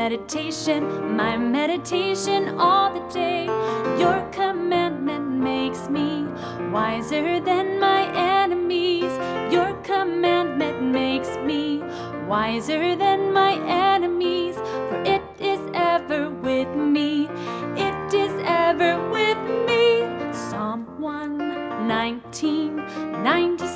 my meditation all the day. Your commandment makes me wiser than my enemies. Your commandment makes me wiser than my enemies. For it is ever with me. It is ever with me. Psalm 119, 96.